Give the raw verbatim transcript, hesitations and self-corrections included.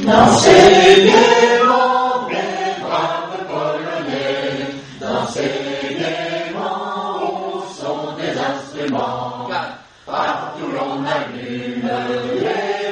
Dansez gaiement, mes braves Polonais, dansez gaiement au son des instruments. Partout l'on allume les